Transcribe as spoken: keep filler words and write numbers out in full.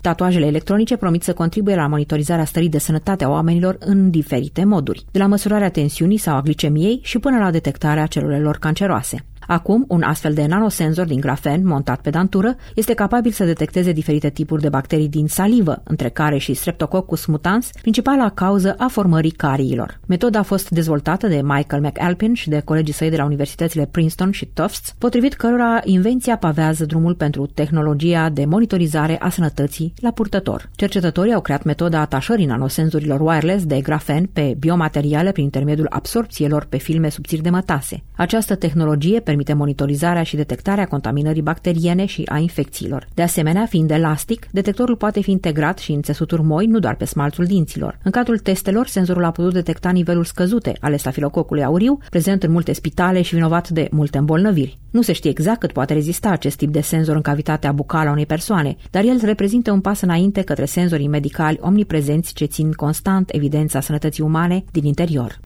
Tatuajele electronice promit să contribuie la monitorizarea stării de sănătate a oamenilor în diferite moduri, de la măsurarea tensiunii sau a glicemiei și până la detectarea celulelor canceroase. Acum, un astfel de nanosenzor din grafen montat pe dantură este capabil să detecteze diferite tipuri de bacterii din salivă, între care și Streptococcus mutans, principala cauză a formării cariilor. Metoda a fost dezvoltată de Michael McAlpin și de colegii săi de la universitățile Princeton și Tufts, potrivit cărora invenția pavează drumul pentru tehnologia de monitorizare a sănătății la purtător. Cercetătorii au creat metoda atașării nanosenzorilor wireless de grafen pe biomateriale prin intermediul absorpțiilor pe filme subțiri de mătase. Această tehnologie permite monitorizarea și detectarea contaminării bacteriene și a infecțiilor. De asemenea, fiind elastic, detectorul poate fi integrat și în țesuturi moi, nu doar pe smalțul dinților. În cadrul testelor, senzorul a putut detecta niveluri scăzute ale stafilococului auriu, prezent în multe spitale și vinovat de multe îmbolnăviri. Nu se știe exact cât poate rezista acest tip de senzor în cavitatea bucală a unei persoane, dar el reprezintă un pas înainte către senzorii medicali omniprezenți ce țin constant evidența sănătății umane din interior.